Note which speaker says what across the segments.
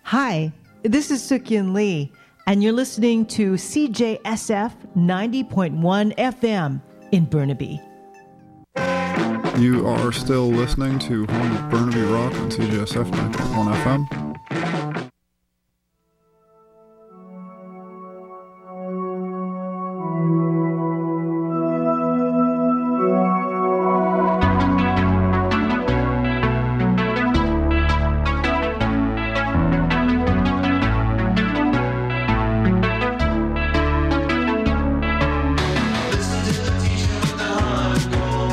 Speaker 1: Hi, this is Sukyin Lee, and you're listening to CJSF 90.1 FM in Burnaby.
Speaker 2: You are still listening to Home of Burnaby Rock on CJSF 90.1 FM.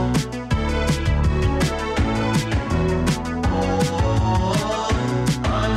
Speaker 3: I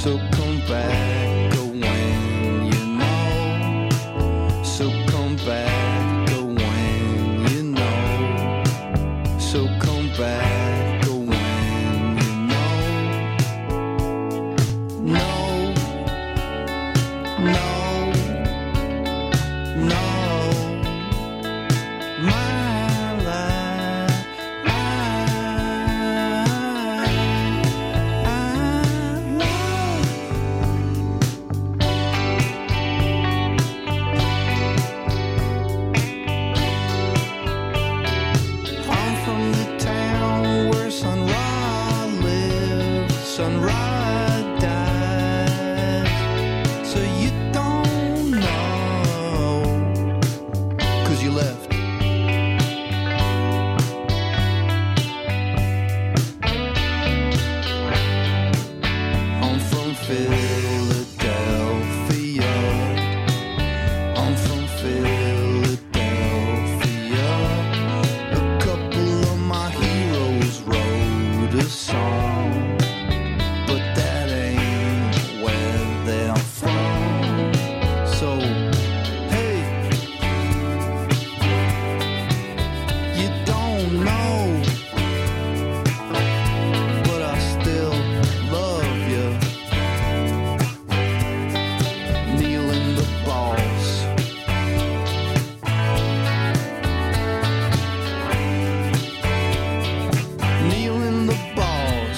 Speaker 3: So come back when you know. So come back when you know. So come back when you know. No, no, no. My life, I'm from the town where Sun Ra lived, Sun Ra died. So you don't know, 'cause you left. I'm from Philadelphia. I'm from Philadelphia. A couple of my heroes wrote a song, but that ain't where they're from. So, hey, you don't know, but I still love you. Neil and the boss. Neil and the boss.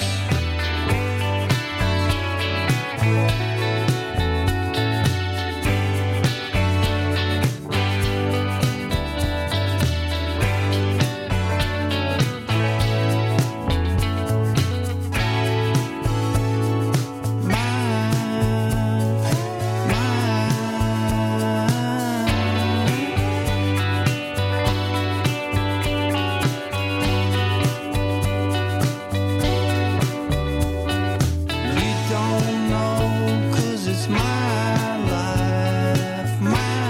Speaker 3: You don't know, 'cause it's my life, my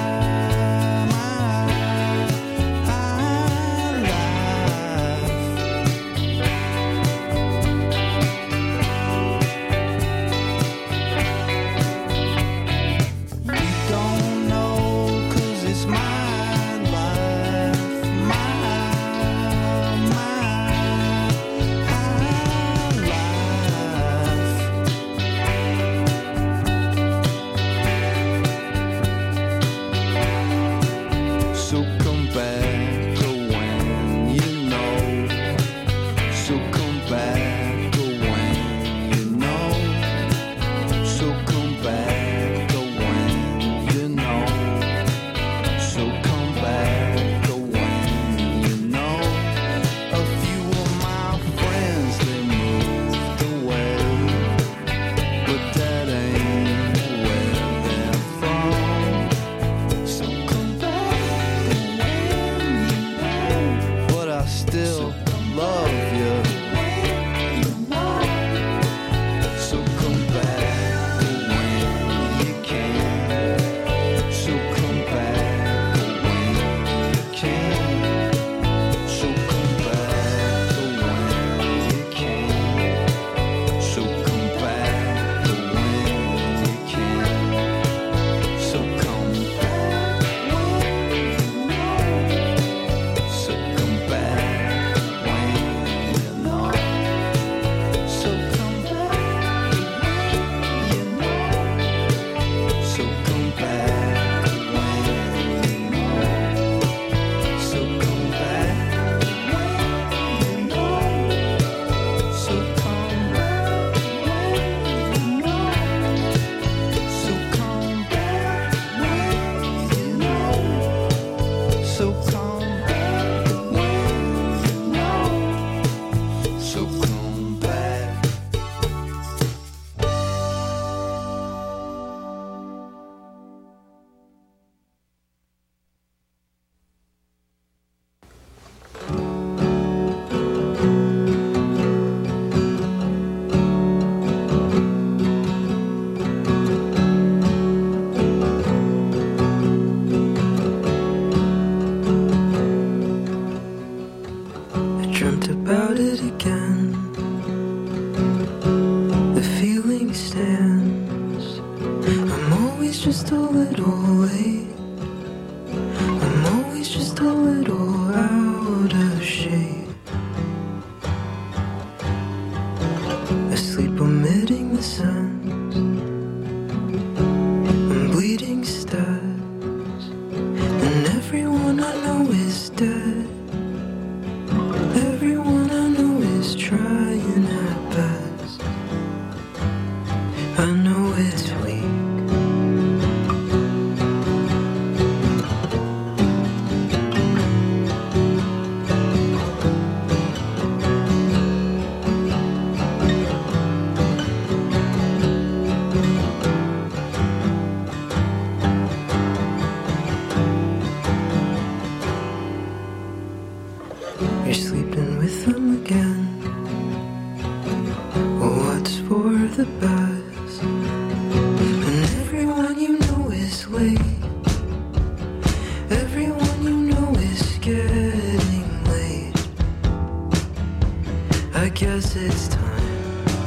Speaker 3: life. You don't know, 'cause it's my life, my life. So come back when you know. So come back when you know. So come back when you know. So come back when you know. A few of my friends, they moved away, but that ain't where they're from. So come back when you know, but I still love you. So come back when you can. So come back when you can. So come back when you can. So come back when you can. So come back when you know. So come back when you know. So come back when you know. So come back when you know. So come back when you know. So come back when you know. So come back when you know. So come back when you know. So come back.
Speaker 4: I dreamt about it again. The feeling is there.
Speaker 3: just a little late. I'm always just a little out of shape. Asleep omitting the suns and bleeding stars. And everyone I know is dead. Everyone I know is trying at best. I know it's weak. You're sleeping with them again. Well, what's for the best? And everyone you know is late. Everyone you know is getting late. I guess it's time.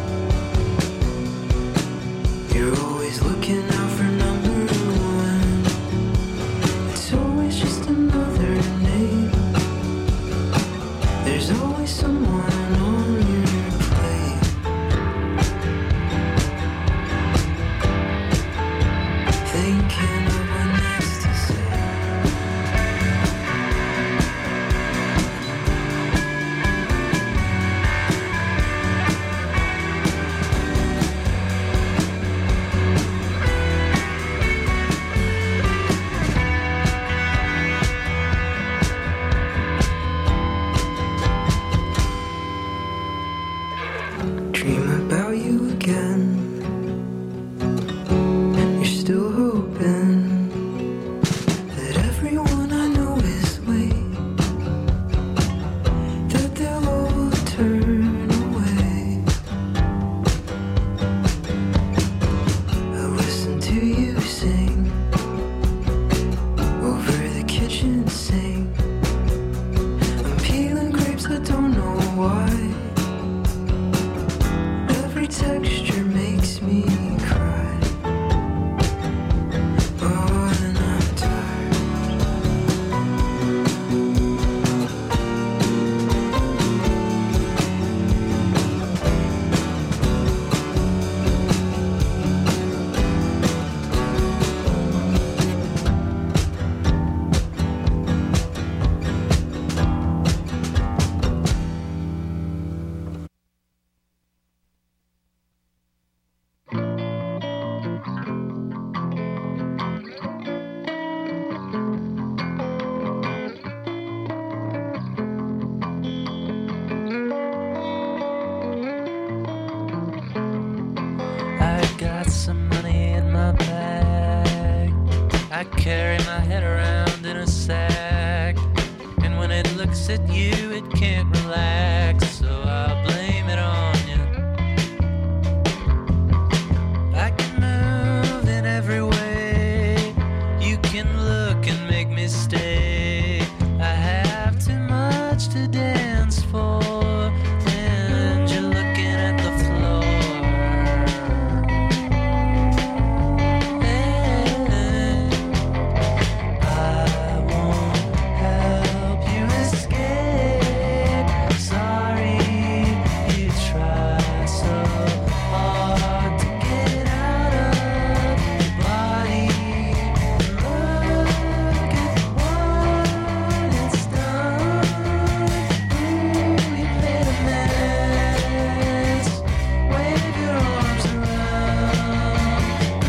Speaker 3: You're always looking out for number one. It's always just another name. There's always someone on your plate. Thinking of what next to say. Dream about you again. You're still hoping that everyone I know is late, that they'll all turn away. I listen to you sing over the kitchen sink. I'm peeling grapes, I don't know why. Every texture makes me cry. Oh, and I'm tired. I got some money in my bag. I carry my head around in a sack. And when it looks at you, it can't relax. So I'll blame it on you. I can move in every way. You can look and make me stay. I have too much to dance for. And you're looking at the floor. I won't help you escape. Sorry, you try so hard to get out of your body. Look at what it's done. Ooh, you made a mess. Wave your arms around.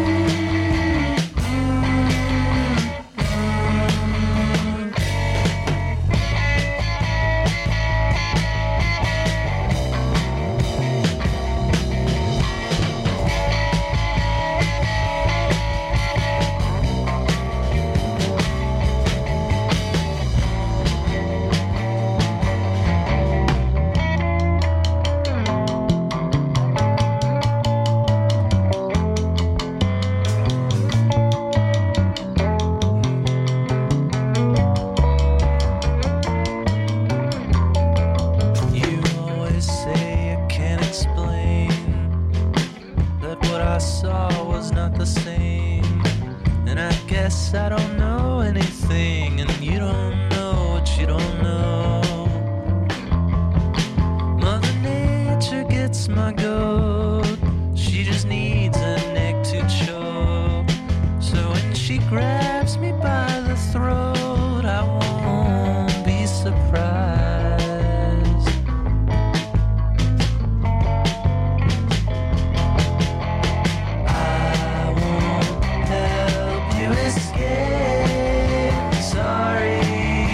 Speaker 3: You always say you can't explain that what I saw was not the same. And I guess I don't know anything, and you don't know what you don't know. Mother Nature gets my goat, she just needs a neck to choke. So when she grabs me by the throat, I won't be surprised. I won't help you escape. Sorry,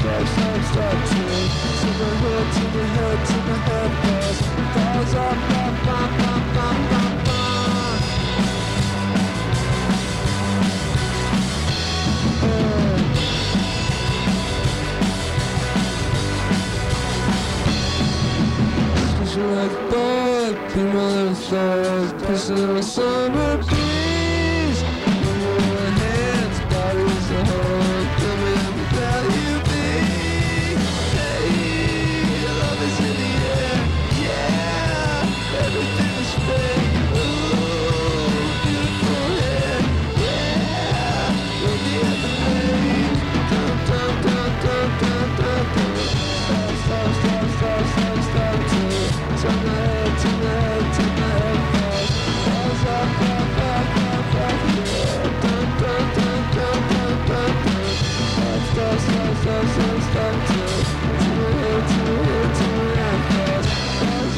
Speaker 4: Stop.